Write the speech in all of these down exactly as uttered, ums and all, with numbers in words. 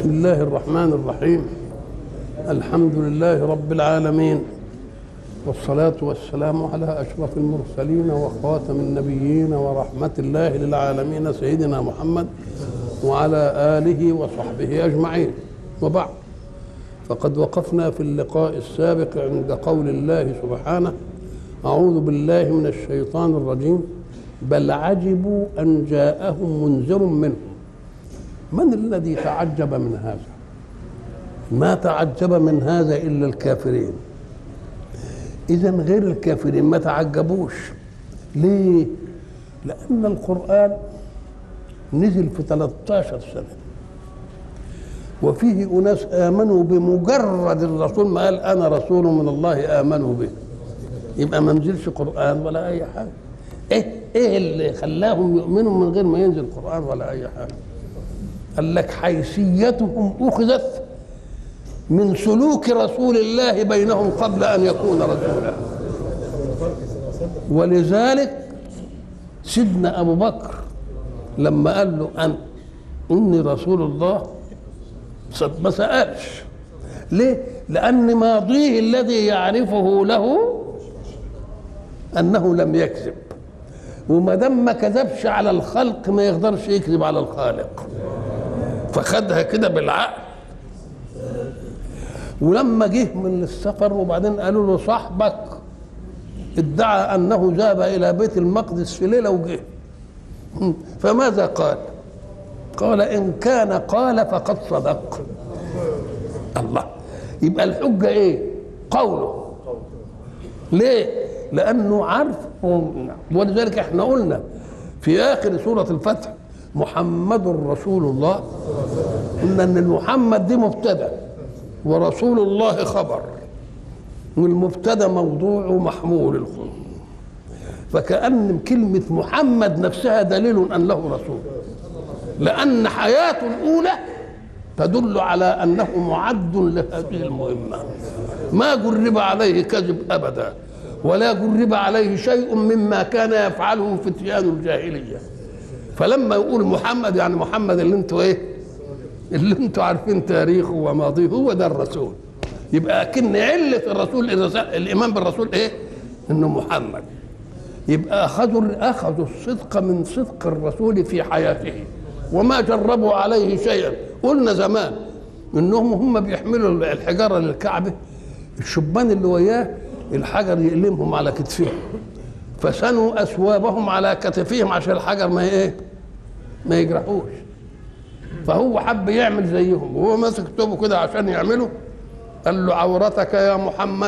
بسم الله الرحمن الرحيم. الحمد لله رب العالمين، والصلاة والسلام على أشرف المرسلين وخاتم النبيين ورحمة الله للعالمين سيدنا محمد وعلى آله وصحبه أجمعين، وبعد. فقد وقفنا في اللقاء السابق عند قول الله سبحانه: أعوذ بالله من الشيطان الرجيم، بل عجبوا أن جاءهم منذر منهم. من الذي تعجب من هذا؟ ما تعجب من هذا إلا الكافرين. إذن غير الكافرين ما تعجبوش. ليه؟ لأن القرآن نزل في ثلاثة عشر سنة، وفيه أناس آمنوا بمجرد الرسول ما قال أنا رسول من الله آمنوا به، يبقى ما نزلش قرآن ولا أي حاجة. إيه إيه اللي خلاهم يؤمنوا من غير ما ينزل قرآن ولا أي حاجة؟ قال لك حيثيتهم أخذت من سلوك رسول الله بينهم قبل أن يكون رسولا. ولذلك سيدنا أبو بكر لما قال له أن إني رسول الله ما سألش. ليه؟ لأن ماضيه الذي يعرفه له أنه لم يكذب، وما دام ما كذبش على الخلق ما يقدرش يكذب على الخالق، فخدها كده بالعقل. ولما جه من السفر وبعدين قالوا له صاحبك ادعى أنه ذهب إلى بيت المقدس في ليلة وجه، فماذا قال؟ قال إن كان قال فقد صدق. الله، يبقى الحجة إيه؟ قوله. ليه؟ لأنه عارف. ولذلك احنا قلنا في آخر سورة الفتح محمد رسول الله، قلنا ان محمد دي مبتدا ورسول الله خبر، والمبتدا موضوع ومحمول الخبر، فكأن كلمة محمد نفسها دليل أن له رسول، لأن حياته الأولى تدل على أنه معد لهذه المهمة، ما جرب عليه كذب أبدا، ولا جرب عليه شيء مما كان يفعله فتيان الجاهلية. فلما يقول محمد يعني محمد اللي انتوا ايه؟ اللي انتوا عارفين تاريخه وماضيه، هو ده الرسول. يبقى اكن علة الرسول الايمان بالرسول ايه؟ انه محمد. يبقى اخذوا اخذوا الصدق من صدق الرسول في حياته، وما جربوا عليه شيئا. قلنا زمان انهم هم بيحملوا الحجاره للكعبه، الشبان اللي وياه الحجر يقلمهم على كتفهم، فسنوا أثوابهم على كتفهم عشان الحجر ما ايه؟ ما يجرحوش. فهو حب يعمل زيهم، وهو ماسك توبه كده عشان يعمله، قال له عورتك يا محمد.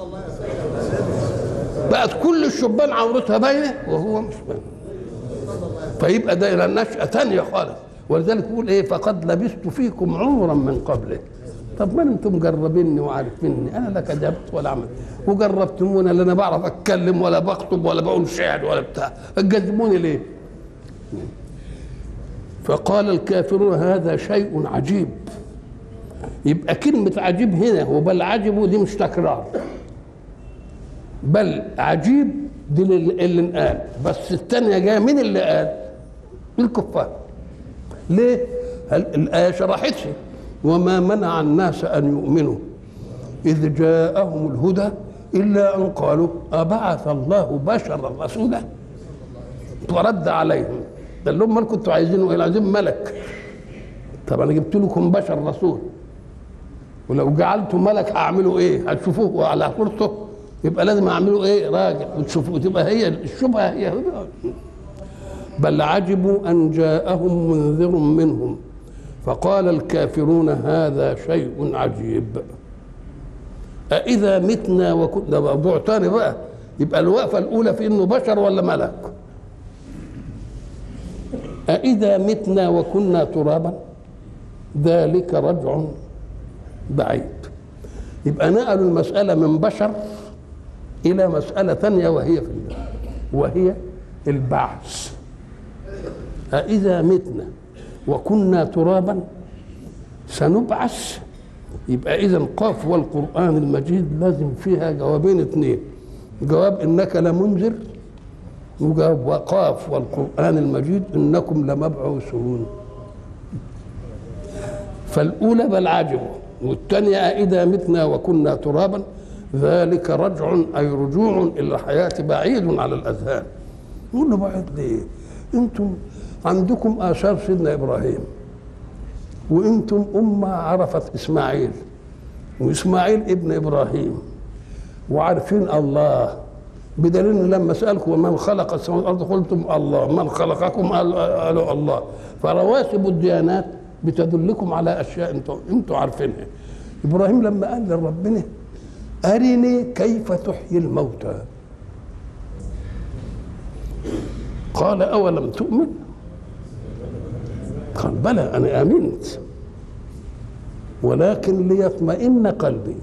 بقت كل الشبان عورتها باينه وهو مش باين، فيبقى ده نشأة تانية خالص. ولذلك يقول ايه؟ فقد لبثت فيكم عمرا من قبله. طب ما انتم مجربيني وعارفيني، انا لا كذبت ولا عملت، وجربتموني اللي انا بعرف اتكلم ولا بخطب ولا بقول شعر ولا بتاع، تجذبوني ليه؟ فقال الكافرون هذا شيء عجيب. يبقى كلمة عجيب هنا وبل عجبوا دي مش تكرار، بل عجيب دي اللي انقال، بس الثانية جاية من اللي قال؟ الكفار. ليه؟ الآية شرحتها: وما منع الناس أن يؤمنوا إذ جاءهم الهدى إلا أن قالوا أبعث الله بشرا رسولا. ورد عليهم، قال لهم ما كنتوا عايزينه إيه؟ عايزين ملك. طب أنا جبت لكم بشر رسول، ولو جعلتم ملك هعملوا إيه؟ هتشوفوه على صورته، يبقى لازم أعملوا إيه؟ راجع وتشوفوه، تبقى هي الشبهة هي. بل عجبوا أن جاءهم منذر منهم فقال الكافرون هذا شيء عجيب. أإذا متنا وكنا، ده موضوع تاني بقى. يبقى الوقفة الأولى في إنه بشر ولا ملك. أإذا متنا وكنا ترابا ذلك رجع بعيد. يبقى نقلوا المسألة من بشر إلى مسألة ثانية وهي في الله، وهي البعث. أإذا متنا وكنا ترابا سنبعث. يبقى إذن قاف والقرآن المجيد لازم فيها جوابين اثنين، جواب إنك لمنذر، وجواب وقاف والقرآن المجيد إنكم لمبعوثون. فالأولى بل عجبوا، والثانية إذا متنا وكنا ترابا ذلك رجع أي رجوع إلى الحياة بعيد على الأذهان. نقول له بعيد ليه؟ أنتم عندكم آثار سيدنا إبراهيم، وأنتم أمة عرفت إسماعيل، وإسماعيل ابن إبراهيم، وعارفين الله، بدليل لما سألكم من خلق السماوات والأرض قلتم الله، من خلقكم قالوا الله. فرواسب الديانات بتدلكم على أشياء أنتم أنتم عارفينها. إبراهيم لما قال لربنا أرني كيف تحيي الموتى، قال أولم تؤمن؟ قال بلى أنا آمنت ولكن ليطمئن قلبي.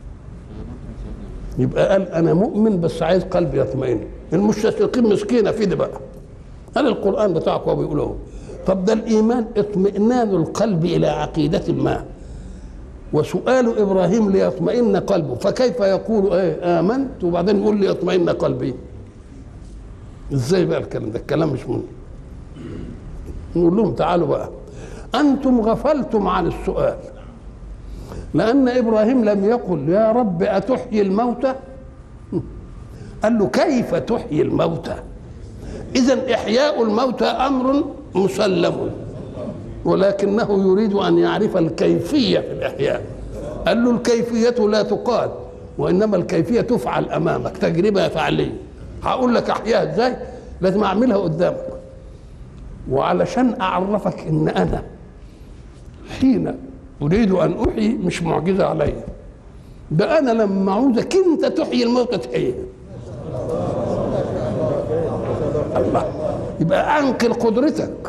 يبقى قال أنا مؤمن بس عايز قلبي يطمئن. المستشرقين مسكينة في ده بقى، هذا القرآن بتاعك هو بيقوله. طب ده الإيمان اطمئنان القلب إلى عقيدة ما، وسؤال إبراهيم ليطمئن قلبه، فكيف يقول إيه آمنت وبعدين يقول ليطمئن قلبي؟ إزاي بقى الكلام ده؟ الكلام مش مهم. نقول لهم تعالوا بقى، أنتم غفلتم عن السؤال، لأن إبراهيم لم يقل يا رب أتحيي الموتى، قال له كيف تحيي الموتى. إذن إحياء الموتى أمر مسلم، ولكنه يريد أن يعرف الكيفية في الإحياء. قال له الكيفية لا تقال، وإنما الكيفية تفعل أمامك، تجربة فعلية. هقول لك أحياها إزاي؟ لازم أعملها قدامك، وعلشان أعرفك إن أنا حين أريد أن أحيي مش معجزة عليا، ده أنا لما أعوزك أنت تحيي الموتى تحييها. الله، يبقى أنقل قدرتك،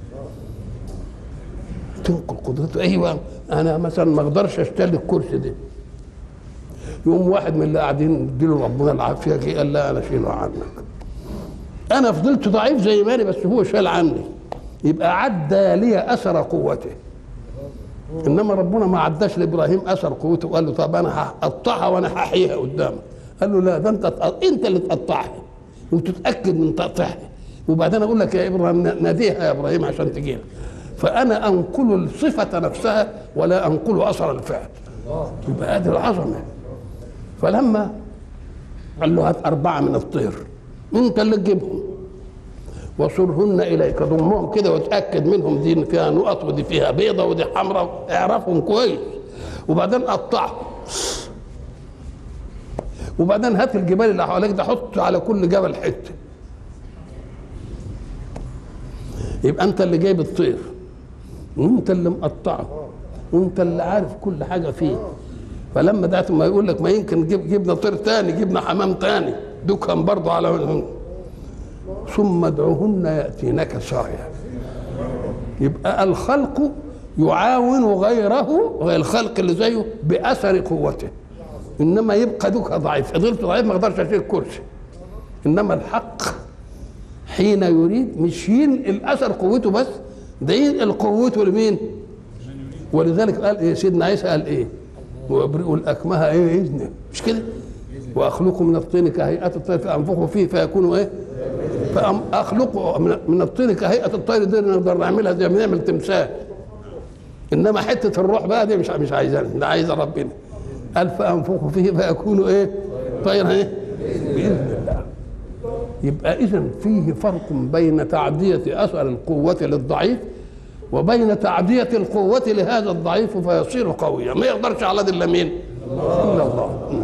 تنقل قدرته. أيوة أنا مثلا ما أقدرش أشتري الكرسي ده، يوم واحد من اللي قاعدين اديله ربنا العافية جه قال لا أنا أشيله عنك. أنا فضلت ضعيف زي ما أنا بس هو شال عني، يبقى عدى لي أثر قوته. انما ربنا ما عداش لابراهيم اثر قوته وقال له طب انا هقطعها وانا هحييها قدامك. قال له لا، ده انت انت اللي تقطعها وتتاكد من تقطيعها، وبعدين اقول لك يا ابراهيم ناديها يا ابراهيم عشان تجينا. فانا انقل الصفه نفسها ولا انقل اثر الفعل. يبقى هذه العظمه. فلما قال له هات اربعه من الطير انت اللي تجيبهم وصرهن اليك، ضمهم كده وتاكد منهم دي فيها نقط ودي فيها بيضه ودي حمراء، اعرفهم كويس، وبعدين قطعهم. وبعدين هات الجبال اللي حواليك ده حط على كل جبل حته، يبقى انت اللي جايب الطير وانت اللي مقطعه وانت اللي عارف كل حاجه فيه. فلما ده ما يقول لك ما يمكن جيب جبنا طير تاني، جبنا حمام تاني دكهم برضه على، ثم ادعوهن ياتينك سعيا. يبقى الخلق يعاون غيره، غير الخلق اللي زيه باثر قوته، انما يبقى دوك ضعيف. فضلت ضعيف ما اقدرش اشيل الكرسي. انما الحق حين يريد مش ينقل اثر قوته بس، ده ينقل قوته لمين؟ ولذلك قال ايه سيدنا عيسى؟ قال ايه؟ وابرئ الاكمه ايه اذنه، مش كده؟ واخلقه من الطين كهيئه الطير فانفخه فيه فيكون ايه؟ فاخلقه من الطين كهيئه الطير، دي نقدر نعملها زي ما بنعمل تمثال. انما حته الروح بقى دي مش مش عايزانا، ده عايزه ربنا. قال فانفخه فيه فيكون ايه؟ طير ايه؟ باذن الله. يبقى اذا فيه فرق بين تعديه اثر القوه للضعيف وبين تعديه القوه لهذا الضعيف فيصير قويا. ما يقدرش على ده الا مين؟ الا الله.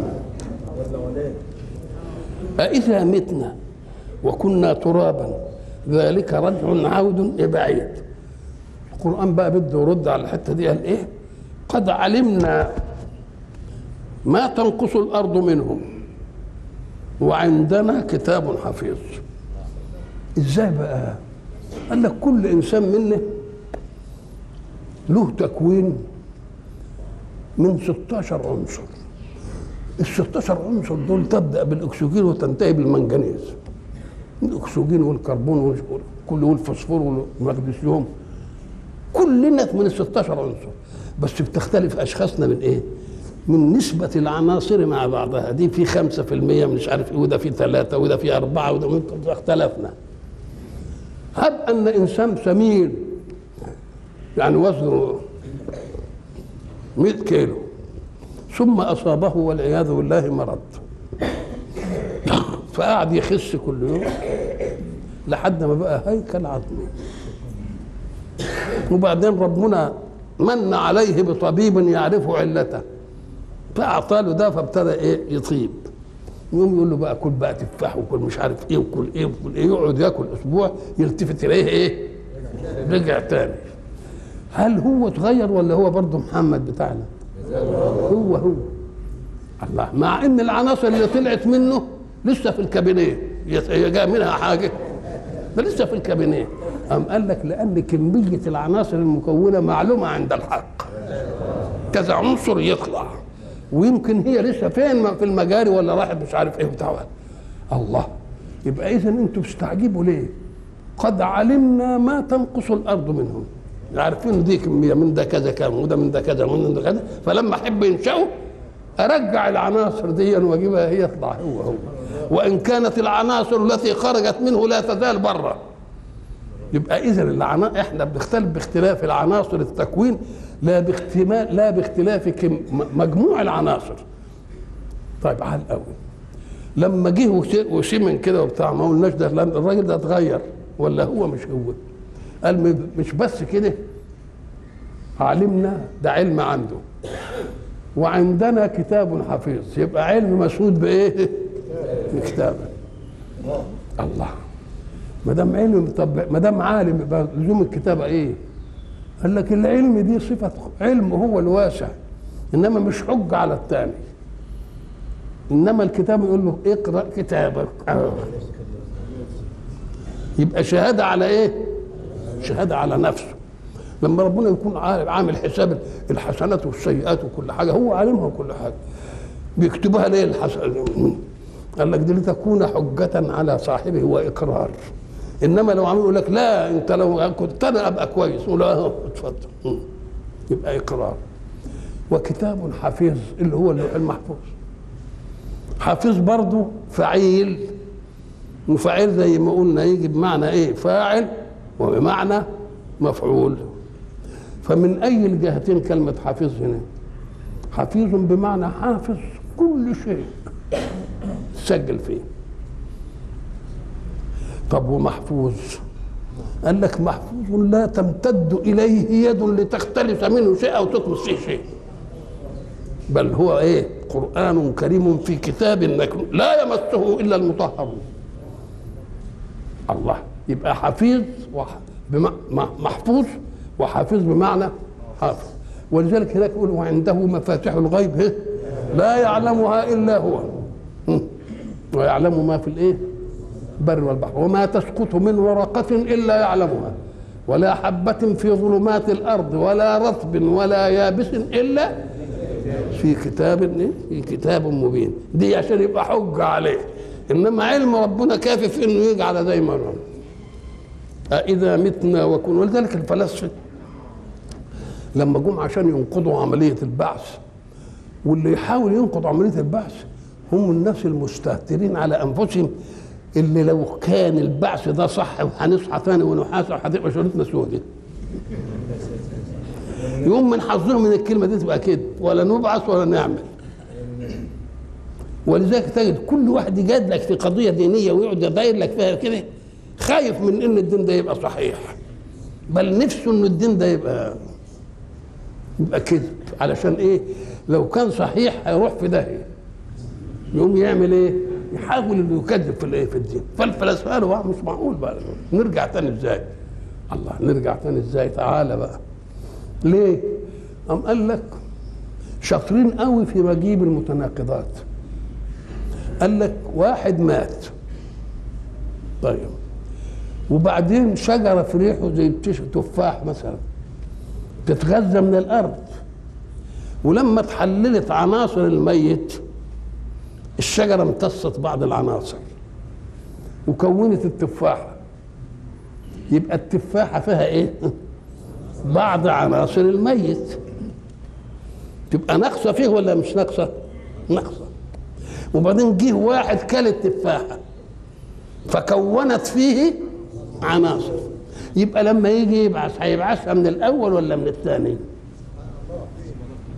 فاذا متنا وكنا ترابا ذلك رجع عود بعيد. القرآن بقى بده يرد على الحتة دي، قال ايه؟ قد علمنا ما تنقص الأرض منهم وعندنا كتاب حفيظ. ازاي بقى؟ قال لك كل إنسان منا له تكوين من ستاشر عنصر. ال ستاشر عنصر دول تبدأ بالأكسجين وتنتهي بالمنجنيز. الاكسجين والكربون والكل والفوسفور والمغنيسيوم، كلنا من ال ستاشر عنصر، بس بتختلف اشخاصنا من ايه؟ من نسبة العناصر مع بعضها. دي في خمسة في المية مش عارف ايه، وده في ثلاثة وده في أربعة وده اختلفنا. هب أن إنسان سمين يعني وزنه مئة كيلو، ثم أصابه والعياذ بالله مرض، فقعد يخس كل يوم لحد ما بقى هيكل عظمي. وبعدين ربنا من عليه بطبيب يعرف علته، فأعطى له ده فابتدى ايه يطيب. يوم يقول له بقى كل بقى تفاح وكل مش عارف ايه وكل ايه وكل ايه، يقعد ياكل اسبوع يلتفت اليه ايه رجع تاني. هل هو اتغير ولا هو برضه محمد بتاعنا؟ هو هو الله، مع ان العناصر اللي طلعت منه لسه في الكابينيه، جاء منها حاجه ده لسه في الكابينيه. قام قال لك لان كميه العناصر المكونه معلومه عند الحق، كذا عنصر يطلع ويمكن هي لسه فين في المجاري ولا راحت مش عارف ايه بتاع الله. يبقى اذا انتم بتستعجبوا ليه؟ قد علمنا ما تنقص الارض منهم، عارفين دي كميه من ده كذا كام وده من ده كذا ومن ده كذا، فلما احب ينشأوا ارجع العناصر دي واجيبها هي يطلع هو هو، وان كانت العناصر التي خرجت منه لا تزال بره. يبقى اذا العناصر احنا بنختلف باختلاف العناصر التكوين، لا باختلاف لا باختلاف كم مجموع العناصر. طيب على الاول لما جه وسمن كده وبتاع، ما قلناش ده الراجل ده اتغير ولا هو مش هو؟ قال مش بس كده، علمنا ده علم عنده وعندنا كتاب حفيظ، يبقى علم مسنود بايه؟ بكتابه. الله، ما دام علم، طب ما دام عالم يبقى لزوم الكتابه ايه؟ قال لك العلم دي صفه علم هو الواسع، انما مش حجه على الثاني. انما الكتاب يقول له اقرا كتابك، يبقى شهاده على ايه؟ شهاده على نفسه. لما ربنا يكون عامل حساب الحسنات والسيئات وكل حاجه، هو عالمها وكل حاجه، بيكتبها ليه الحسنات؟ قال لك دي لتكون حجه على صاحبه واقرار. انما لو عملوا لك لا انت لو كنت انا ابقى كويس، ولا اتفضل، يبقى اقرار. وكتاب حفيظ اللي هو اللوح المحفوظ. حفيظ برضه فعيل، وفعيل زي ما قلنا يجي بمعنى ايه؟ فاعل وبمعنى مفعول. فمن اي الجهتين كلمه حفيظ هنا؟ حفيظ بمعنى حافظ كل شيء سجل فيه. طب ومحفوظ؟ قال لك محفوظ لا تمتد اليه يد لتختلف منه شيء او تطمس فيه شيء، بل هو ايه؟ قرآن كريم في كتاب لا يمسه الا المطهرون. الله، يبقى حفيظ محفوظ وحافظ بمعنى حافظ. ولذلك هناك يقول وعنده مفاتيح الغيب لا يعلمها الا هو، ويعلم ما في الايه؟ البر والبحر، وما تسقط من ورقة الا يعلمها، ولا حبة في ظلمات الارض ولا رطب ولا يابس الا في كتاب في كتاب مبين. دي عشان يبقى حجة عليه، انما علم ربنا كافي في انه يجعل زي ما هو. أإذا متنا وكنا. ولذلك الفلاسفة لما جم عشان ينقضوا عملية البعث، واللي يحاول ينقض عملية البعث هم الناس المستهترين على أنفسهم، اللي لو كان البعث ده صح وهنصحى ثاني ونحاسب هتبقى شغلتنا سودة. يوم من حظهم من الكلمة دي تبقى كده، ولا نبعث ولا نعمل. ولذلك تجد كل واحد يجاد لك في قضية دينية ويقعد يداير لك فيها كده، خايف من ان الدين ده يبقى صحيح، بل نفسه ان الدين ده يبقى يبقى كذب. علشان ايه؟ لو كان صحيح هيروح في داهيه، يقوم يعمل ايه؟ يحاول انه يكذب في الايه؟ في الدين. فالفلاسفه قالوا مش معقول بقى، نرجع تاني ازاي؟ الله، نرجع تاني ازاي؟ تعالى بقى. ليه؟ قام قال لك شاطرين قوي في مجيب المتناقضات. قال لك واحد مات، طيب، وبعدين شجره في ريحه زي تفاح مثلا تتغذى من الارض، ولما اتحللت عناصر الميت الشجره امتصت بعض العناصر وكونت التفاحه. يبقى التفاحه فيها ايه؟ بعض عناصر الميت، تبقى ناقصه فيه ولا مش ناقصه؟ ناقصه. وبعدين جه واحد كل التفاحه فكونت فيه عناصر، يبقى لما يجي يبعث هيبعثها من الاول ولا من الثاني؟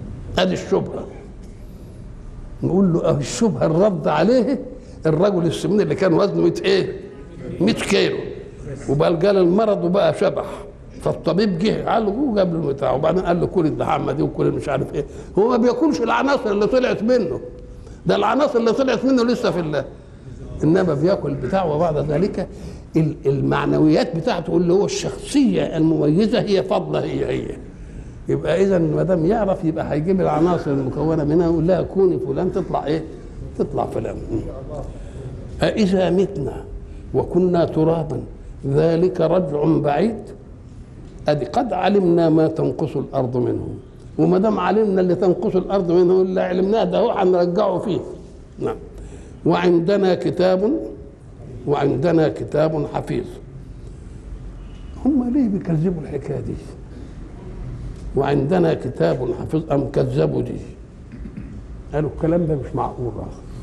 ادي الشبهه. نقول له اه الشبهه الرد عليه الرجل السمين اللي كان وزنه مية ايه؟ مية كيلو، وبقى جال المرض وبقى شبح، فالطبيب جه عالجه وجاب له بتاعه، وبعدين قال له كل الدعامه دي وكل مش عارف ايه. هو ما بياكلش العناصر اللي طلعت منه، ده العناصر اللي طلعت منه لسه في الله، انما بياكل بتاعه. وبعد ذلك المعنويات بتاعته اللي هو الشخصيه المميزه هي فضله هي هي. يبقى اذا ما دام يعرف يبقى هيجيب العناصر المكونه منها ويقول لها كوني فلان تطلع ايه؟ تطلع فلان. أإذا متنا وكنا ترابا ذلك رجع بعيد. ادي قد علمنا ما تنقص الارض منه، وما دام علمنا اللي تنقص الارض منه اللي علمناه ده هو هنرجعه فيه. نعم. وعندنا كتاب وعندنا كتاب حفيظ. هم ليه بيكذبوا الحكايه دي؟ وعندنا كتاب حفيظ ام كذبوا دي؟ قالوا الكلام ده مش معقول.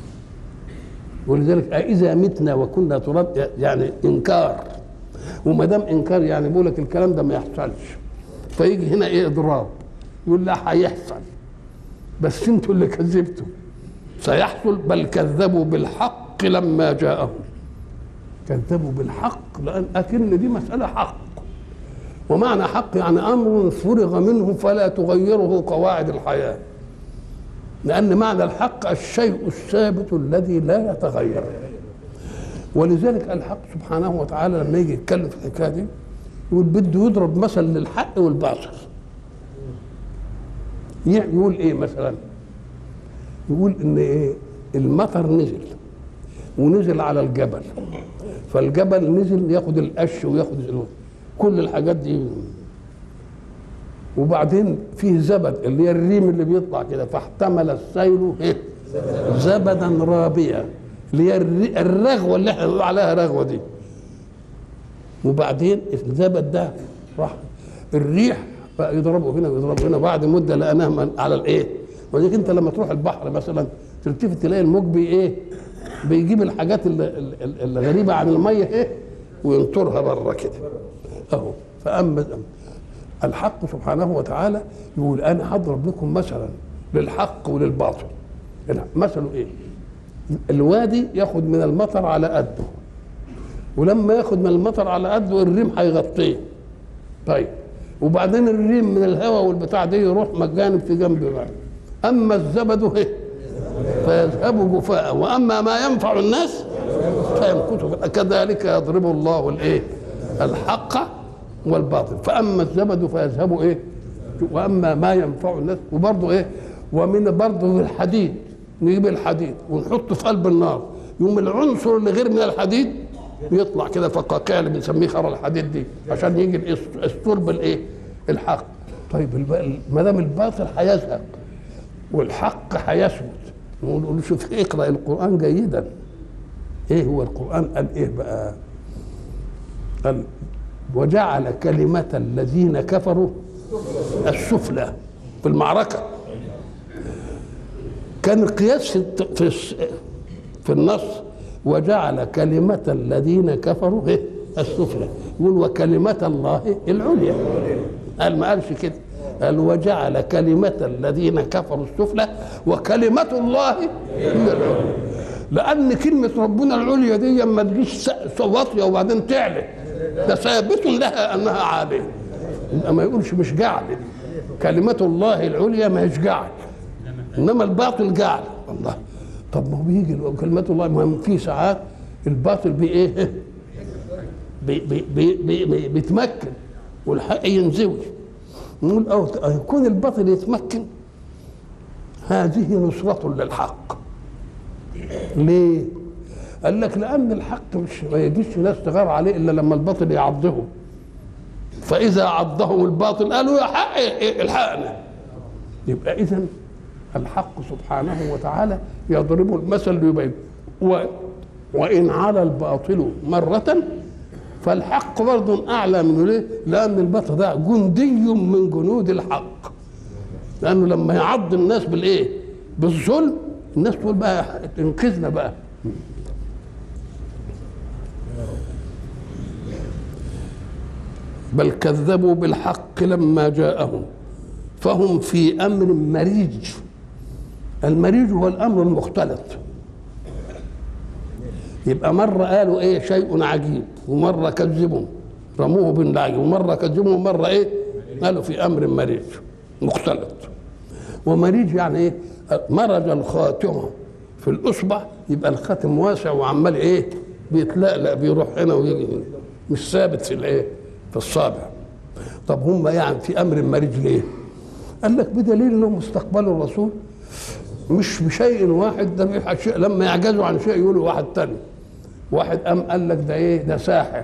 ولذلك أإذا متنا وكنا تراب يعني انكار، وما دام انكار يعني بيقول لك الكلام ده ما يحصلش، فيجي هنا ايه؟ اضراب، يقول لا هيحصل بس انتوا اللي كذبتوا. سيحصل بل كذبوا بالحق لما جاءهم. كذبوا بالحق لان اكن دي مساله حق، ومعنى حق يعني امر فرغ منه فلا تغيره قواعد الحياه، لأن معنى الحق الشيء الثابت الذي لا يتغير. ولذلك الحق سبحانه وتعالى لما يجي يتكلم في الحكايه دي يقول بده يضرب مثل للحق والباطل. يقول ايه مثلا؟ يقول ان ايه؟ المطر نزل ونزل على الجبل، فالجبل نزل ياخد القش وياخد كل الحاجات دي، وبعدين فيه زبد اللي هي الريم اللي بيطلع كده، فاحتمل السيل ايه؟ زبدا رابيا، اللي هي الرغوه اللي احنا بنقول عليها رغوه دي. وبعدين الزبد ده راح الريح بقى يضربه هنا ويضربه هنا، بعد مده لقيناها على الايه؟ ولذلك انت لما تروح البحر مثلا تلتفت تلاقي الموج بي ايه؟ بيجيب الحاجات الغريبه عن الميه ايه؟ وينطرها بره كده اهو. فاما الحق سبحانه وتعالى يقول انا هضرب لكم مثلا للحق وللباطل. مثله ايه؟ الوادي ياخد من المطر على قده، ولما ياخد من المطر على قده الريم هيغطيه. طيب وبعدين الريم من الهواء والبتاع دي يروح مجانب في جنب بقى. اما الزبد ايه؟ فيذهب جفاء، واما ما ينفع الناس فيمكث. كذلك يضرب الله الايه؟ الحق والباطل. فاما الزبد فيذهب ايه؟ واما ما ينفع الناس. وبرضه ايه؟ ومن برضه الحديد، نجيب الحديد ونحطه في قلب النار، يوم العنصر اللي غير من الحديد يطلع كده فقاقيع اللي بنسميه خرى الحديد دي، عشان يجي الصلب الايه؟ الحق. طيب ما دام الباطل هيذهب والحق هيثبت، نقول له شوف اقرا القران جيدا. ايه هو القران؟ قال ايه بقى؟ قال وجعل كلمة الذين كفروا السفلى في المعركة. كان القياس في في النص وجعل كلمة الذين كفروا السفلى، يقول وكلمة الله العليا. قال ما قالش كده، قال وجعل كلمة الذين كفروا السفلى وكلمة الله هي العليا. لأن كلمة ربنا العليا دي ما تجيش واطية وبعدين تعلى، ده ثابت لها انها عاليه. ما يقولش مش جعل، كلمه الله العليا ما هيش جعل، انما الباطل جعل. الله، طب ما هو بيجي كلمه الله، ما في ساعات الباطل بي ايه؟ بي بي بي بي بي بيتمكن والحق ينزوي. نقول او يكون الباطل يتمكن، هذه نصرة للحق. ليه؟ قال لك لأن الحق مش ما يجيش ناس تغار عليه إلا لما الباطل يعضهم، فإذا عضهم الباطل قالوا يا حق الحقنا. يبقى إذن الحق سبحانه وتعالى يضرب المثل ليبين و وإن على الباطل مرة فالحق برضه أعلى منه. ليه؟ لأن الباطل ده جندي من جنود الحق، لأنه لما يعض الناس بالإيه؟ بالظلم، الناس تقول بقى انقذنا بقى. بل كذبوا بالحق لما جاءهم فهم في امر مريج. المريج هو الامر المختلط. يبقى مره قالوا ايه شيء عجيب، ومره كذبوا رموه بالنعج، ومره كذبوا، ومره ايه قالوا في امر مريج مختلط. ومريج يعني ايه؟ مرج الخاتم في الاصبع، يبقى الخاتم واسع وعمال ايه بيتلألأ، بيروح هنا ويجي هنا، مش ثابت في الايه في الصابع. طب هم يعني في امر مريج ليه؟ قال لك بدليل انهم استقبلوا الرسول مش بشيء واحد، ده لما يعجزوا عن شيء يقولوا واحد تاني. واحد قام قال لك ده ايه؟ ده ساحر.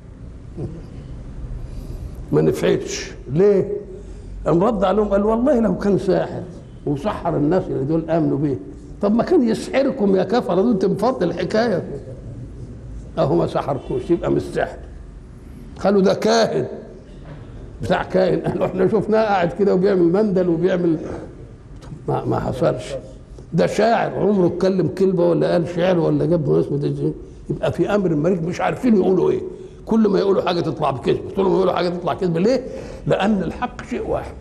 ما نفعتش ليه؟ قام رد عليهم قال والله لو كان ساحر وسحر الناس اللي دول امنوا بيه، طب ما كان يسحركم يا كفره، دول تنفض الحكايه. اهو ما سحركوش يبقى مش سحر. قالوا ده كاهن بتاع كاهن، قالوا احنا شفناه قاعد كده وبيعمل مندل وبيعمل، ما, ما حصلش. ده شاعر عمره اتكلم كلمه ولا قال شعر ولا جاب اسمه ده. يبقى في امر المريض مش عارفين يقولوا ايه، كل ما يقولوا حاجه تطلع بكذب، كل ما يقولوا حاجه تطلع كذب. ليه؟ لان الحق شيء واحد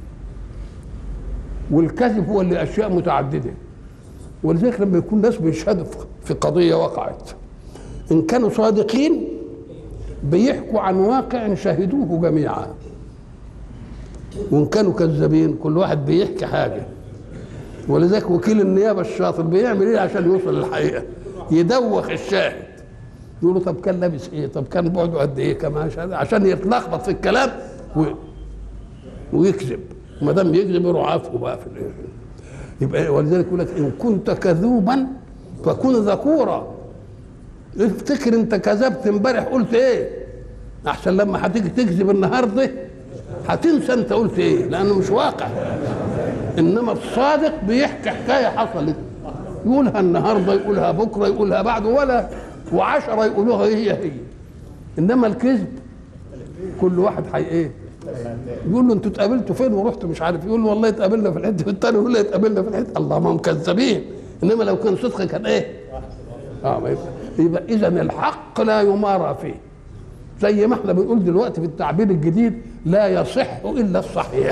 والكذب هو اللي اشياء متعدده. ولذلك لما يكون ناس بيشهدوا في قضيه وقعت، ان كانوا صادقين بيحكوا عن واقع شهدوه جميعا، وان كانوا كذابين كل واحد بيحكي حاجه. ولذلك وكيل النيابه الشاطر بيعمل ايه عشان يوصل للحقيقه؟ يدوخ الشاهد، يقول له طب كان لابس ايه، طب كان بعده قد ايه كمان، عشان يتلخبط في الكلام و... ويكذب. ما دام يكذب يروح عافه بقى في الايه. يبقى ولذلك يقول لك ان كنت كذوبا فكن ذكورا. افتكر انت كذبت امبارح قلت ايه، احسن لما هتيجي تكذب النهارده هتنسى انت قلت ايه، لانه مش واقع. انما الصادق بيحكي حكايه حصلت، يقولها النهارده يقولها بكره يقولها بعده، ولا وعشره يقولوها هي هي. انما الكذب كل واحد حي ايه يقول له انتوا اتقابلتوا فين ورحتوا مش عارف، يقول له والله اتقابلنا في الحته الثانيه، يقول له اتقابلنا في الحته. الله، ما هم كذابين. انما لو كان صدق كان ايه؟ اه ما يبقى اذا الحق لا يمارى فيه. زي ما احنا بنقول دلوقتي في التعبير الجديد لا يصح الا الصحيح.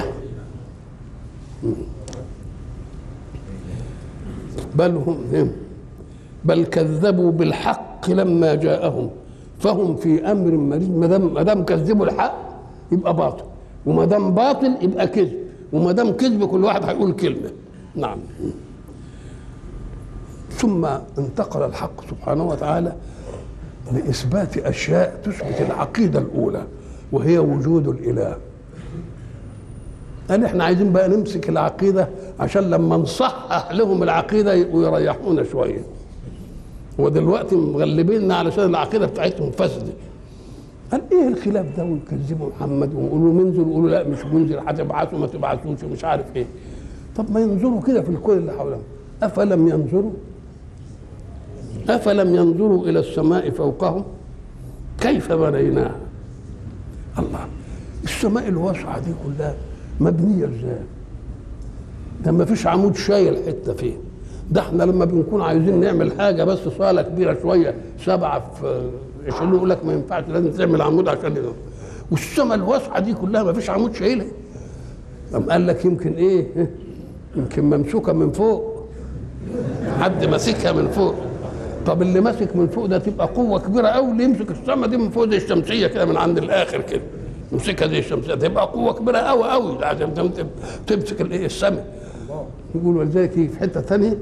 بل هم بل كذبوا بالحق لما جاءهم فهم في امر مريج. ما دام ما دام كذبوا الحق يبقى باطل، وما دام باطل يبقى كذب، وما دام كذب كل واحد هيقول كلمه. نعم. ثم انتقل الحق سبحانه وتعالى لإثبات أشياء تثبت العقيدة الأولى، وهي وجود الإله. قال احنا عايزين بقى نمسك العقيدة عشان لما نصحح لهم العقيدة ويريحونا شوية. ودلوقتي مغلبيننا علشان العقيدة بتاعتهم فاسدة. قال ايه الخلاف ده؟ ويكذبوا محمد ويقولوا منزل ويقولوا لا مش منزل، هتبعثوا ما تبعثوش ومش عارف ايه. طب ما ينظروا كده في الكون اللي حولهم. أفلم ينظروا أفلم ينظروا إلى السماء فوقهم كيف بنيناها. الله، السماء الواسعة دي كلها مبنية ازاي؟ ده ما فيش عمود شايل حتة فيه. ده احنا لما بنكون عايزين نعمل حاجة بس صالة كبيرة شوية سبعة في عشان يقول لك ما ينفعش لازم تعمل عمود عشان يقول. والسماء الواسعة دي كلها ما فيش عمود شايلها. قام قال لك يمكن ايه؟ يمكن ممسوكة من فوق، حد ماسكها من فوق. طب اللي ماسك من فوق ده تبقى قوه كبيره قوي، اللي يمسك السما دي من فوق زي الشمسيه كده من عند الاخر كده، يمسكها زي الشمسيه تبقى قوه كبيره قوي قوي عشان تمسك الايه السما. يقول ولذلك في حته ثانيه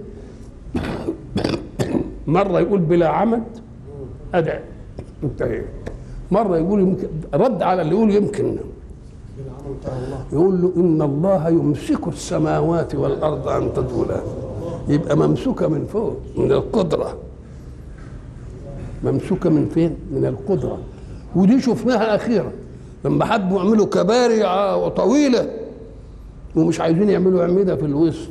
مره يقول بلا عمد ادعي انتهي، مره يقول يمكن، رد على اللي يقول يمكن، يقول له ان الله يمسك السماوات والارض ان تزولا. يبقى ممسوكه من فوق من القدره، ممسوكه من فين؟ من القدره. ودي شفناها اخيرا لما حبوا يعملوا كباري طويله ومش عايزين يعملوا اعمده في الوسط،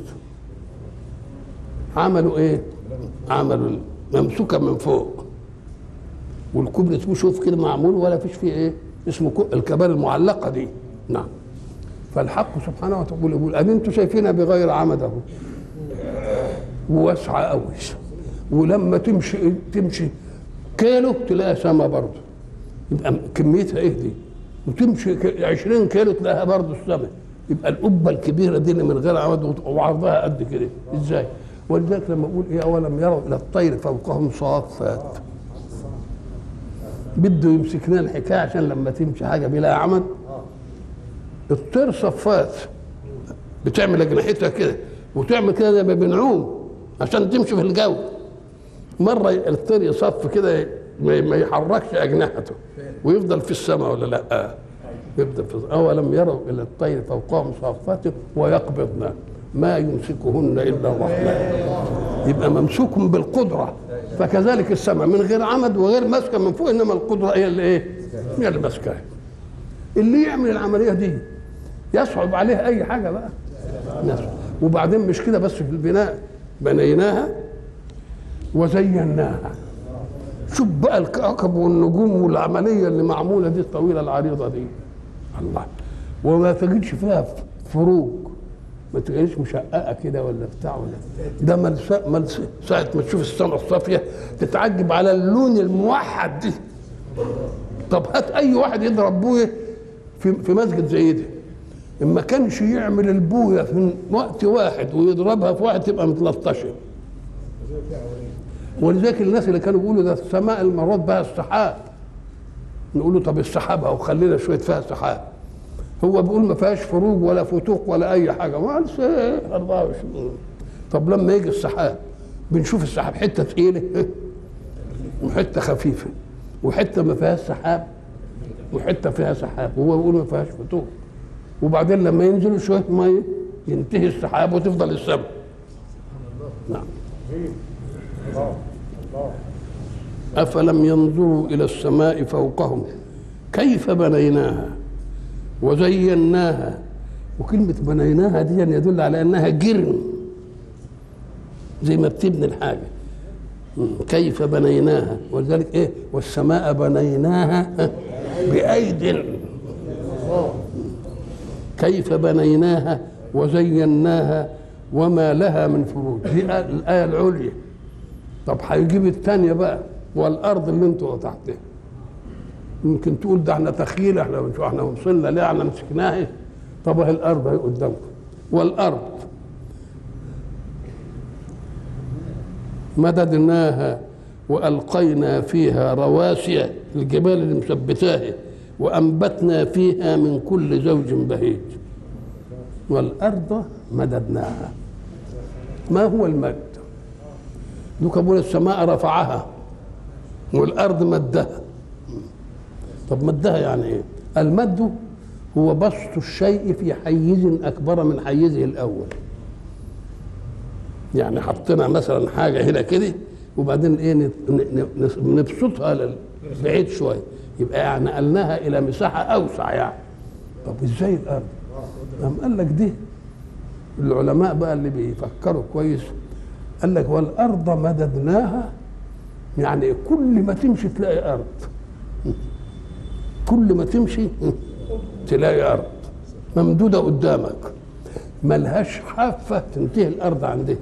عملوا ايه؟ عملوا ممسوكه من فوق، والكوبري اسمه شوف كده معمول ولا فيش فيه ايه؟ اسمه الكباري المعلقه دي. نعم. فالحق سبحانه وتعالى يقول أن انتم شايفينها بغير عمد اهو وواسعه قوي، ولما تمشي تمشي كيلو تلاقيها سما برضه، يبقى كميتها ايه دي؟ وتمشي عشرين كيلو تلاقيها برضه السما. يبقى القبه الكبيره دي اللي من غير عمد وعرضها قد كده ازاي؟ ولذلك لما اقول ايه اولم يروا الى الطير فوقهم صافات، بده يمسك لنا الحكايه عشان لما تمشي حاجه بلا عمد. الطير صفات بتعمل اجنحتها كده وتعمل كده زي ما بنعوم عشان تمشي في الجو. مره الطير يصف كده ما يحركش اجنحته ويفضل في السماء ولا لا؟ يفضل في السماء. اولم يروا الى الطير فوقهم صافات ويقبضن ما يمسكهن الا الرحمن. يبقى ممسوك بالقدره، فكذلك السماء من غير عمد وغير ماسكه من فوق، انما القدره هي اللي ايه؟ هي اللي ماسكاها. اللي يعمل العمليه دي يصعب عليه اي حاجه بقى. وبعدين مش كده بس، في البناء بنيناها وزيناها. شوف بقى الكواكب والنجوم والعمليه اللي معموله دي الطويله العريضه دي، الله. وما تجدش فيها فروق، ما تجيش مشققه كده ولا بتاع ولا ده ملساء ملساء. ساعه ما تشوف السماء الصافيه تتعجب على اللون الموحد دي. طب هات اي واحد يضرب بويه في في مسجد زي ده، اما كانش يعمل البويه في وقت واحد ويضربها في واحد تبقى متلطشه. ولذلك الناس اللي كانوا بيقولوا ده السماء المراد بها السحاب، نقول له طب السحاب اهو خلينا شويه فيها سحاب. هو بيقول ما فيهاش فروج ولا فتوق ولا اي حاجه، ما قالش أربعة وعشرين. طب لما يجي السحاب بنشوف السحاب حته ثقيله وحته خفيفه وحته ما فيهاش سحاب وحته فيها سحاب، وهو بيقول ما فيهاش فتوق. وبعدين لما ينزلوا شويه ميه ينتهي السحاب وتفضل السماء. نعم. أفلم ينظروا إلى السماء فوقهم كيف بنيناها وزيناها. وكلمة بنيناها دي يدل على أنها جرم، زي ما بتبني الحاجة. كيف بنيناها، ولذلك إيه والسماء بنيناها بأيد. كيف بنيناها وزيناها وما لها من فروج. دي الآية العليا. طب هيجيب الثانية بقى والأرض اللي انتوا تحتها. يمكن تقول ده احنا تخيل، احنا بنشوف احنا وصلنا ليه، احنا مسكناها. طب اهي الأرض اهي قدامكم، والأرض مددناها وألقينا فيها رواسي، الجبال اللي مثبتاها، وأنبتنا فيها من كل زوج بهيج. والأرض مددناها. ما هو المد؟ دوك بقول السماء رفعها والأرض مدها. طب مدها يعني ايه؟ المد هو بسط الشيء في حيز أكبر من حيزه الأول. يعني حطينا مثلا حاجة هنا كده وبعدين ايه نبسطها بعيد شوية، يبقى يعني نقلناها إلى مساحة أوسع يعني. طب ازاي الأرض؟ قام قال لك دي العلماء بقى اللي بيفكروا كويس، قال لك والأرض مددناها، يعني كل ما تمشي تلاقي أرض، كل ما تمشي تلاقي أرض ممدودة قدامك، ملهاش حافة تنتهي الأرض عندها،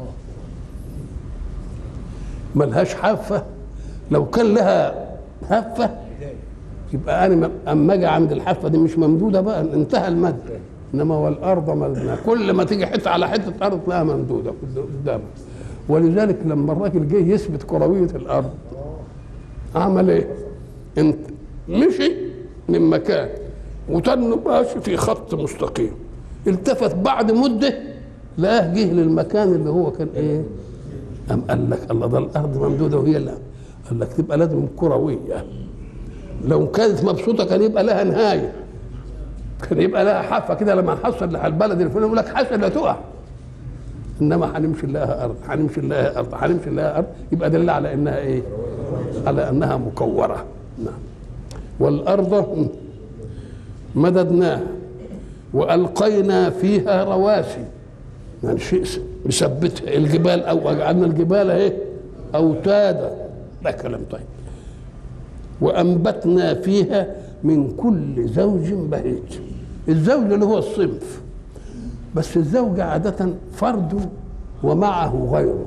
ملهاش حافة. لو كان لها حافة يبقى أنا أما أجي عند الحافة دي مش ممدودة بقى، انتهى المد. إنما والأرض مددناها، كل ما تيجي حتة على حتة أرض تلاقيها ممدودة قدامك. ولذلك لما الراجل جه يثبت كروية الأرض عمل إيه؟ انت مشي من مكان وتنه ماشي في خط مستقيم، التفت بعد مدة لقاه جه للمكان اللي هو كان إيه؟ قام قال لك الله ده الأرض ممدودة وهي لا، قال لك تبقى لازم كروية. لو كانت مبسوطة كان يبقى لها نهاية، كان يبقى لها حافة كده لما نحصل لها البلد الفلاني يقول لك حاسة لا تقع. انما هنمشي لها ارض، هنمشي لها ارض، هنمشي لها ارض، يبقى دل على انها ايه؟ على انها مكوره. نعم. والارض مددناها والقينا فيها رواسي، يعني شيء مثبتها، الجبال او جعلنا الجبال اهي اوتادا، ده كلام طيب. وانبتنا فيها من كل زوج بهيج. الزوج اللي هو الصنف، بس الزوج عادة فرد ومعه غيره،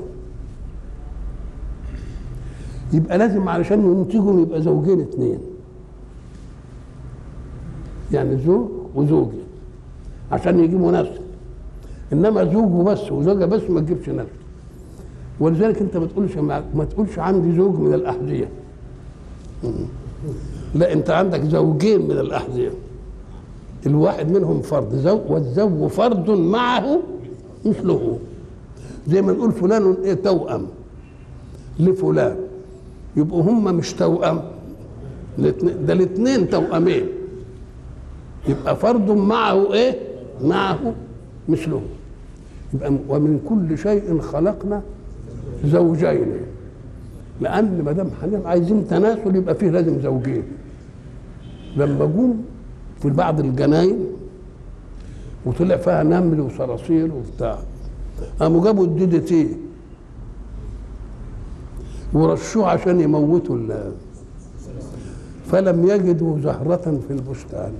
يبقى لازم علشان ينتجوا يبقى زوجين اثنين، يعني زوج وزوجة. عشان يجيبوا نسل، انما زوج وبس وزوجه بس ما تجيبش نسل. ولذلك انت ما تقولش ما تقولش عندي زوج من الاحذيه، لا انت عندك زوجين من الاحذيه، الواحد منهم فرد، زوج والزوج فرد معه مثله. زي ما نقول فلان ايه توأم لفلان، يبقوا هم مش توأم، ده الاثنين توأمين، يبقى فرد معه ايه معه مثله. يبقى ومن كل شيء خلقنا زوجين، لان ما دام عايزين تناسل يبقى فيه لازم زوجين. لما جم في بعض الجناين وطلع فيها نمل وصراصير وبتاع، قاموا جابوا الدي تي ورشوه عشان يموتوا ال فلم يجدوا زهرة في البستان.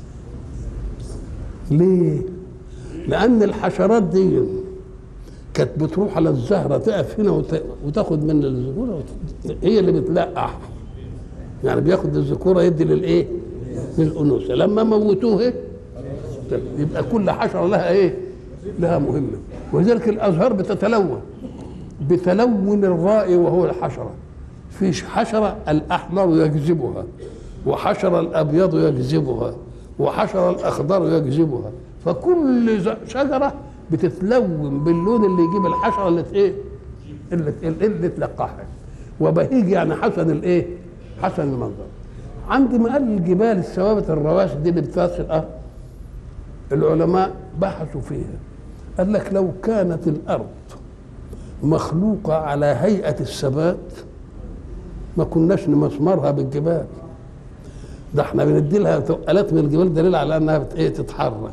ليه؟ لأن الحشرات دي كانت بتروح على الزهرة تقف هنا وتاخد من الذكورة، هي اللي بتلقح، يعني بياخد الذكورة يدي للإيه؟ للأنوثة. لما موتوه يبقى كل حشرة لها إيه؟ لها مهمة. ولذلك الأزهار بتتلون بتلون الرائي وهو الحشرة. في حشرة الأحمر يجذبها، وحشرة الأبيض يجذبها، وحشرة الأخضر يجذبها، فكل شجرة بتتلون باللون اللي يجيب الحشرة اللي ايه؟ اللي اللي تلقحها. وبهيج يعني حسن الايه؟ حسن المنظر. عندما قال الجبال الثوابت الرواسي دي اللي بتغطي الأرض، العلماء بحثوا فيها، قال لك لو كانت الأرض مخلوقة على هيئة الثبات ما كناش نمسمرها بالجبال، ده احنا بندي لها آلات من الجبال دليل على انها بت ايه تتحرك.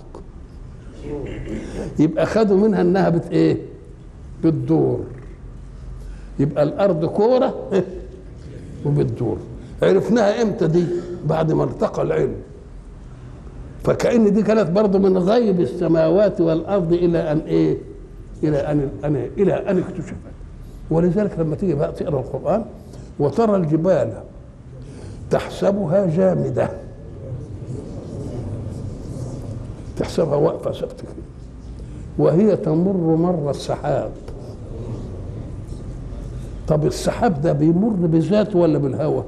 يبقى خدوا منها انها بت ايه بتدور، يبقى الارض كوره وبتدور. عرفناها امتى دي؟ بعد ما ارتقى العلم. فكأن دي كانت برضه من غيب السماوات والارض الى ان ايه الى ان, أن الى ان اكتشفت. ولذلك لما تيجي بقى تقرا القران وترى الجبال تحسبها جامده، تحسبها واقفه ثابته وهي تمر مر السحاب. طب السحاب ده بيمر بذاته ولا بالهواء؟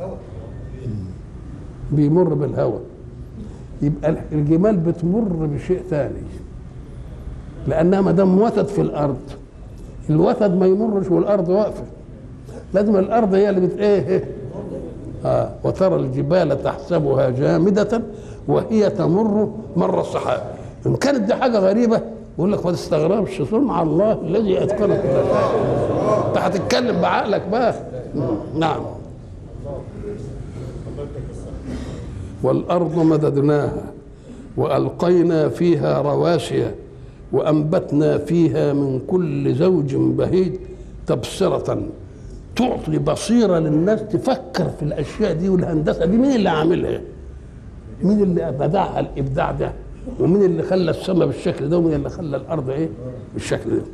بيمر بالهواء. يبقى الجمال بتمر بشيء ثاني، لانها ما دام وتد في الارض، الوتد ما يمرش والارض واقفه، لازم الارض هي اللي بت ايه آه. وترى الجبال تحسبها جامدة وهي تمر مر السحاب. إن كانت دي حاجة غريبة يقول لك ما تستغربش، صنع الله الذي أتقن كل شيء. أنت هتتكلم بعقلك بقى. نعم. والأرض مددناها وألقينا فيها رواسي وأنبتنا فيها من كل زوج بهيج تبصرة، تعطي بصيرة للناس تفكر في الأشياء دي. والهندسة دي مين اللي عاملها؟ مين اللي بدعها الإبداع ده؟ ومين اللي خلى السماء بالشكل ده؟ ومين اللي خلى الأرض إيه بالشكل ده؟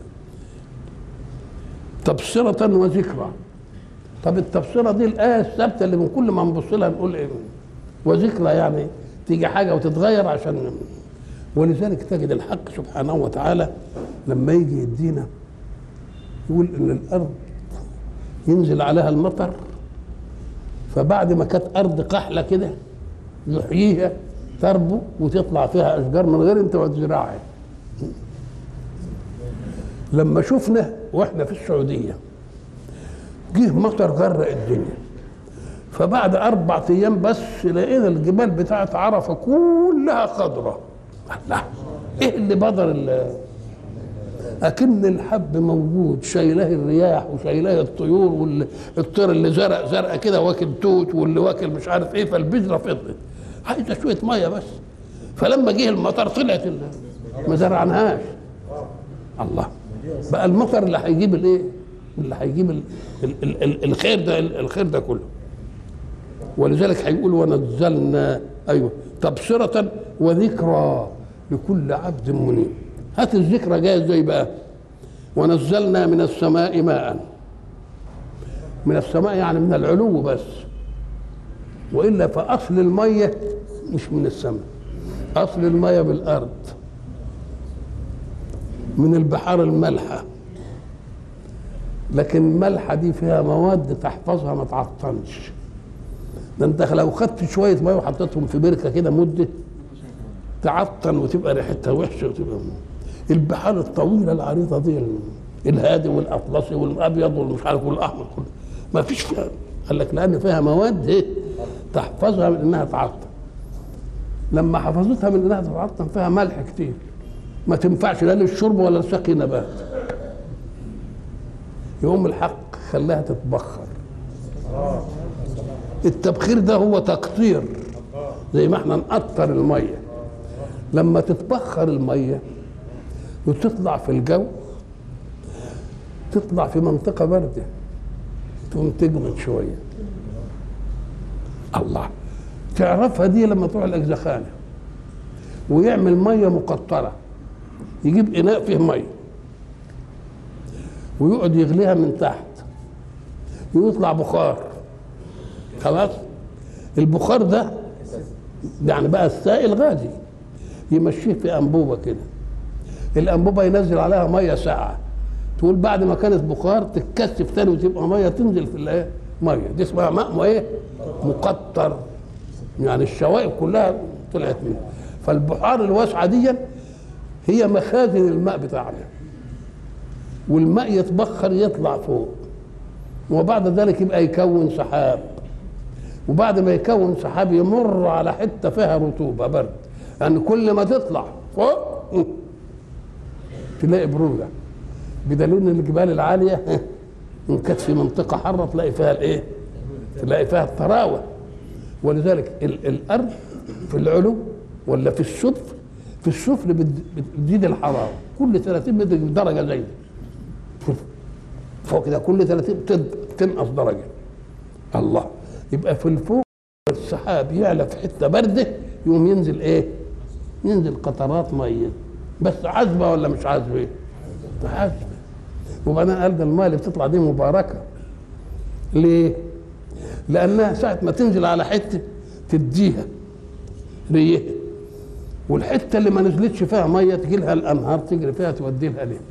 تبصرة وذكرى. طب التبصرة دي الآية الثابتة اللي من كل ما نبص لها نقول إيه؟ وذكرى يعني تيجي حاجة وتتغير عشان. ولذلك تجد الحق سبحانه وتعالى لما يجي يدينا يقول إن الأرض ينزل عليها المطر، فبعد ما كانت ارض قحله كده يحييها تربو وتطلع فيها اشجار من غير انت ما تزرعها. لما شفنا واحنا في السعوديه جه مطر غرق الدنيا، فبعد اربع ايام بس لقينا الجبال بتاعت عرفه كلها خضراء. الله، ايه اللي بدر؟ أكن الحب موجود شايلاه الرياح وشايلاه الطيور، والطير اللي زرق زرقه كده واكل توت، واللي واكل مش عارف ايه، فالبذره فضلت عايزه شويه ميه بس. فلما جه المطر طلعت ما زرعناهاش. الله، بقى المطر اللي هيجيب الايه؟ اللي هيجيب ال ال ال ال الخير ده، الخير ده كله. ولذلك هيقول ونزلنا ايوه تبصره وذكرى لكل عبد منيب. هات الذكرى جايه ازاي بقى؟ ونزلنا من السماء ماء. من السماء يعني من العلو بس، والا فاصل الميه مش من السماء، اصل الميه بالارض. من البحار المالحه، لكن الملحه دي فيها مواد تحفظها ما تعطلش. ده انت لو خدت شويه ميه وحطيتهم في بركه كده مده تعطل وتبقى ريحتها وحشه وتبقى. البحار الطويله العريضه دي الهادي والاطلسي والابيض والمش عارف والاحمر كله ما فيش فيها، قال لك لان فيها مواد ايه تحفظها من انها تعطل. لما حفظتها من انها تعطل فيها ملح كتير ما تنفعش لا للشرب ولا لسقي نبات. يقوم الحق خلاها تتبخر. التبخير ده هو تقطير، زي ما احنا نقطر الميه. لما تتبخر الميه وتطلع في الجو تطلع في منطقه بارده تقوم تجمد شويه. الله، تعرفها دي لما تروح الاجزخانه ويعمل ميه مقطره، يجيب اناء فيه ميه ويقعد يغليها من تحت ويطلع بخار. خلاص، البخار ده يعني بقى السائل غازي، يمشيه في انبوبه كده. الانبوبه ينزل عليها ميه ساقعه، تقول بعد ما كانت بخار تتكثف تاني وتبقى ميه تنزل في الايه ميه. دي اسمها ماء ايه مقطر، يعني الشوائب كلها طلعت منه. فالبحار الواسعه دي هي مخازن الماء بتاعنا، والماء يتبخر يطلع فوق، وبعد ذلك يبقى يكون سحاب، وبعد ما يكون سحاب يمر على حته فيها رطوبه برد، يعني كل ما تطلع فوق تلاقي بروده، بدليل ان الجبال العاليه ان كانت في منطقه حاره تلاقي فيها الايه؟ تلاقي فيها الطراوه. ولذلك الارض في العلو ولا في السفل، في السفل بتزيد الحراره كل ثلاثين درجه زي فوق كده، كل ثلاثين تنقص درجه. الله، يبقى في الفوق السحاب يعلى في حته برده يقوم ينزل ايه؟ ينزل قطرات ميه، بس عذبه ولا مش عذبه؟ عذبه. وبعدين قال ده الماء اللي بتطلع دي مباركه. ليه؟ لانها ساعه ما تنزل على حته تديها ريها، والحته اللي ما نزلتش فيها ميه تجي لها الانهار تجري فيها تودي لها ليه.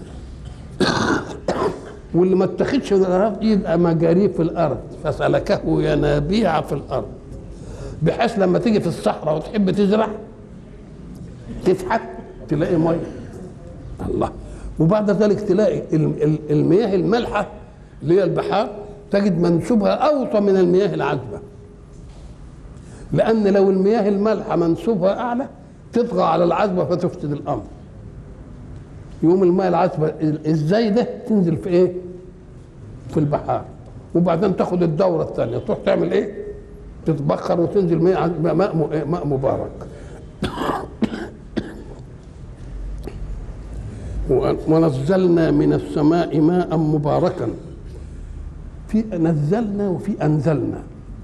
واللي ما اتخذش من الانهار يبقى مجاريه في الارض، فسلكه ينابيع في الارض، بحيث لما تيجي في الصحراء وتحب تزرع تفحت تلاقي ميه. الله، وبعد ذلك تلاقي المياه المالحه اللي هي البحار تجد منسوبها اوطى من المياه العذبه، لان لو المياه المالحه منسوبها اعلى تطغى على العذبه فتفسد الامر. يوم الماء العذبه ازاي ده تنزل في ايه؟ في البحار، وبعدين تاخد الدوره الثانيه تروح تعمل ايه؟ تتبخر وتنزل ماء ماء ماء مبارك. ونزلنا من السماء ماء مباركا. في نزلنا وفي انزلنا.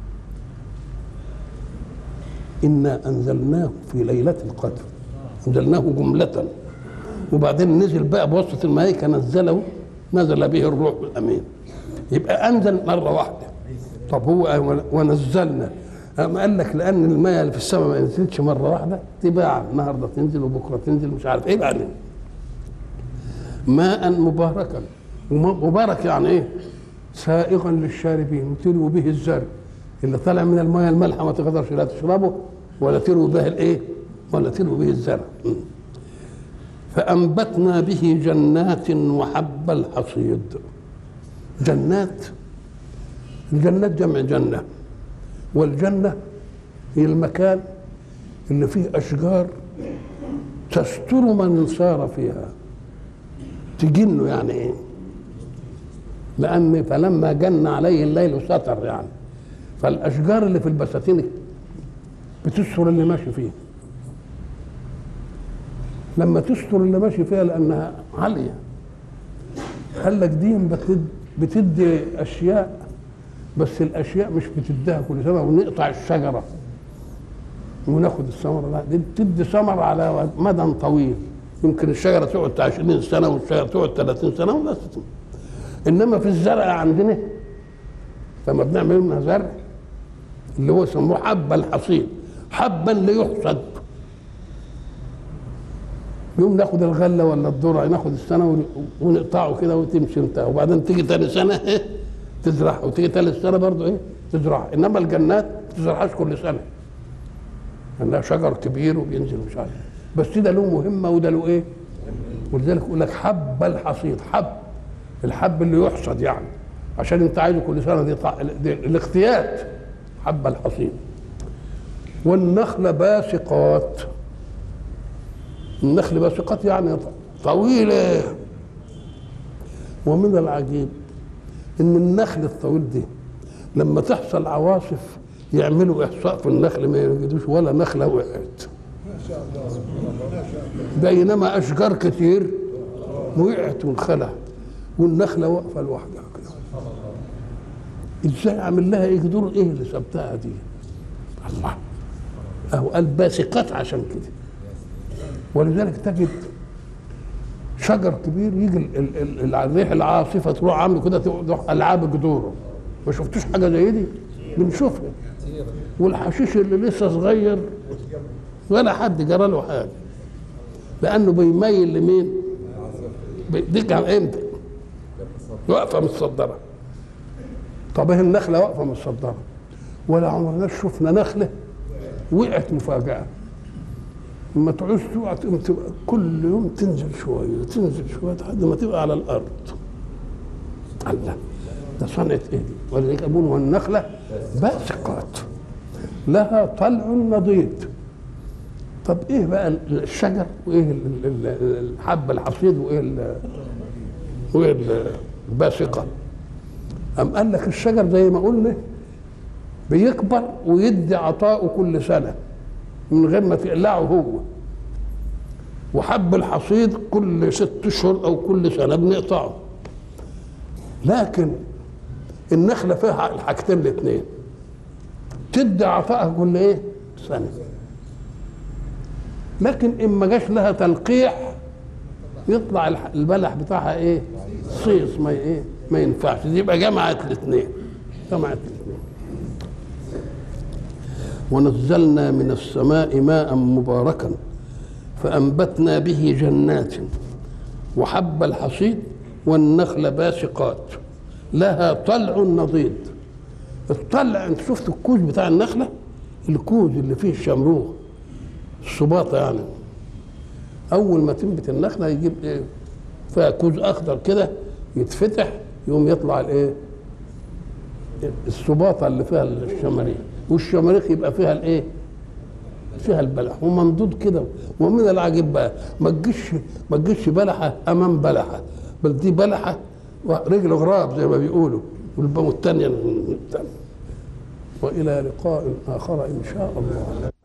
انا انزلناه في ليله القدر، انزلناه جمله، وبعدين نزل بقى بواسطه الملائكه نزله، نزل به الروح الامين. يبقى انزل مره واحده. طب هو ونزلنا ما قال لك لان الماء اللي في السماء ما نزلتش مره واحده، تباع النهارده تنزل وبكره تنزل مش عارف ايه بعدين. ماء مباركا، ومبارك يعني ايه؟ سائغا للشاربين تروي به الزرع اللي طالع من الماء المالحه ما تقدرش لا تشربه ولا تروي به الايه؟ ولا تروي به الزرع. فأنبتنا به جنات وحب الحصيد. جنات، الجنات جمع جنة، والجنة هي المكان اللي فيه أشجار تستر من سار فيها، تجنه يعني ايه؟ لأن فلما جن عليه الليل ستر، يعني فالأشجار اللي في البساتين بتستر اللي ماشي فيه. لما تستر اللي ماشي فيها لانها عاليه، قال لك دي بتدي اشياء، بس الاشياء مش بتديها كل سنه ونقطع الشجره وناخد الثمره، لا دي بتدي ثمر على مدى طويل. يمكن الشجره تقعد عشرين سنه والشجره تقعد ثلاثين سنه ولا ستين. انما في الزرع عندنا لما بنعمل منها زرع اللي هو يسموه حب الحصيد، حبا ليحصد، يوم ناخد الغله ولا الذره ناخد السنه ونقطعه كده وتمشي انت، وبعدين تيجي تاني سنه ايه تزرعها، وتيجي ثالث سنه برضه ايه تزرعها. انما الجنات ما تزرعهاش كل سنه، لانها شجر كبير وبينزل مش عارف، بس ده له مهمه وده له ايه. ولذلك يقول لك حب الحصيد، حب الحب اللي يحصد يعني، عشان انت عايزه كل سنه، دي, طع... دي الاختيات، حب الحصيد. والنخل باسقات، النخل باسقات يعني طويله. ومن العجيب ان النخل الطويل دي لما تحصل عواصف يعملوا احصاء في النخل ما يجدوش ولا نخله وقعت، بينما اشجار كتير وقعت وانخلع والنخله واقفه لوحدها كده. ازاي عمل لها ايه دور ايه اللي سبتها دي؟ الله، اهو قال باسقات عشان كده. ولذلك تجد شجر كبير يجي الريح العاصفه تروح عامله كده تروح العاب جذوره. ما شفتوش حاجه زي دي؟ بنشوفها. والحشيش اللي لسه صغير ولا حد جرى له حاجه، لانه بيميل لمين؟ دي امتى؟ واقفه متصدره. طب ايه النخله واقفه متصدره؟ ولا عمرنا شفنا نخله وقعت مفاجاه. لما تعوز تقع كل يوم تنزل شويه تنزل شويه لحد ما تبقى على الارض. الله، ده صنعه ايه دي؟ ولذلك اقول والنخله باسقات لها طلع نضيد. طب ايه بقى الشجر وايه الحب الحصيد وايه وايه الباسقه؟ أم قال لك الشجر زي ما قلنا بيكبر ويدي عطاءه كل سنه من غير ما تقلعه هو، وحب الحصيد كل ست اشهر او كل سنه بنقطعه. لكن النخله فيها الحاجتين الاثنين، تدي عطاءها كل ايه؟ سنه. لكن ان ما جاش لها تلقيح يطلع البلح بتاعها ايه؟ صيص، ما ايه؟ ما ينفعش. دي يبقى جمعت الاثنين، جمعت الاثنين. ونزلنا من السماء ماء مباركا فأنبتنا به جنات وحب الحصيد والنخل باسقات لها طلع نضيد. الطلع انت شفت الكوز بتاع النخله، الكوز اللي فيه الشمروخ الصباطه يعني، اول ما تنبت النخله يجيب ايه؟ فيها كوز اخضر كده يتفتح يقوم يطلع الايه؟ الصباطه اللي فيها الشماريخ، والشماريخ يبقى فيها الايه؟ فيها البلح وممدود كده. ومن العجيب بقى ما تجيش ما تجيش بلحه امام بلحه، بل دي بلحه رجل غراب زي ما بيقولوا، والثانيه. والى لقاء اخر ان شاء الله.